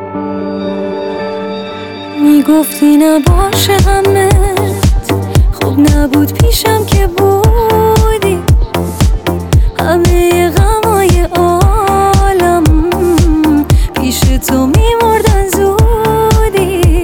میگفتی نباشه همت، خوب نبود پیشم که بودی، همه غمای عالم پیش تو میمردن زودی.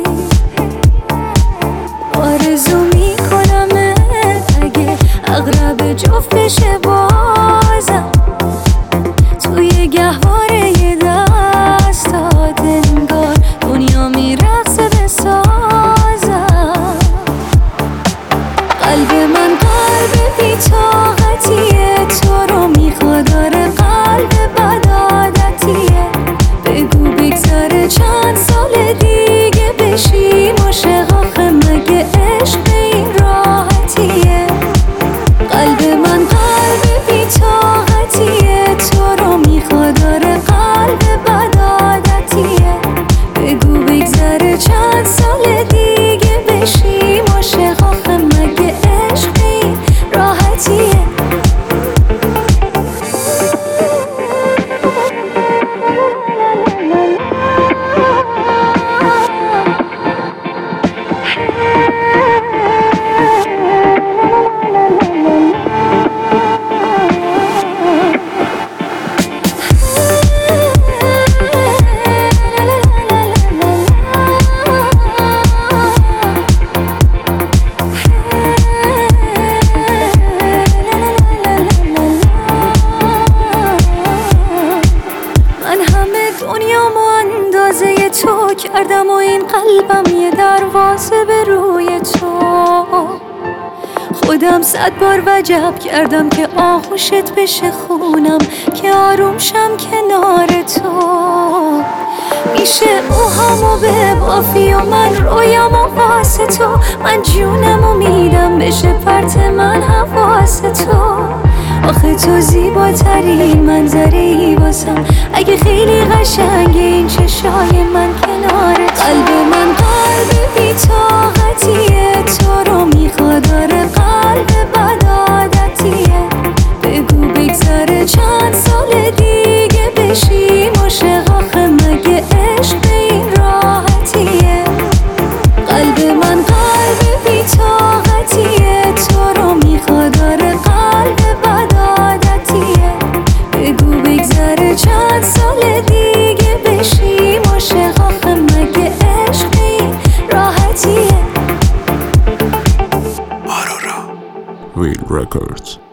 آرزو میکنمت اگه اغرب جفت بشه بازم، توی گهواره دستات انگار دنیا میرقصه بسازم. قلب من قلب بی‌طاقتیه، تو رو میخواد، آره قلب بدعادتیه. بگو بگذره چند سال دیگه بشیم عاشق، آخه مگه عشق به این راحتیه؟ قلب من قلب بی‌طاقتیه، تو رو میخواد، آره قلب بدعادتیه. بگو بگذره چند سال دیگه بشیم عاشق، آخه مگه عشق به این راحتیه؟ دنیامو اندازه تو کردم و این قلبم یه دروازه به روی تو. خودم 100 بار وجب کردم که آغوشت بشه خونم، که آروم شم کنار تو. میشه موهامو ببافی و من رویامو واسه تو، من جونمو میدم بشه پرت من حواس تو. آخه تو زیباترین منظری واسم، اگه خیلی قشنگه این چشای من کنار تو. قلب من قلب بی‌طاقتیه، تو رو میخواد، آره قلب بدعادتیه. بگو بگذره چند سال دیگه بشیم عاشق، آخه مگه عشق به این راحتیه؟ قلب من قلب بی‌طاقتیه، تو رو میخواد، آره قلب بدعادتیه. بگو بگذره چند سال دیگه بشیم عاشق، آخه مگه عشق به این راحتیه؟ Real Records.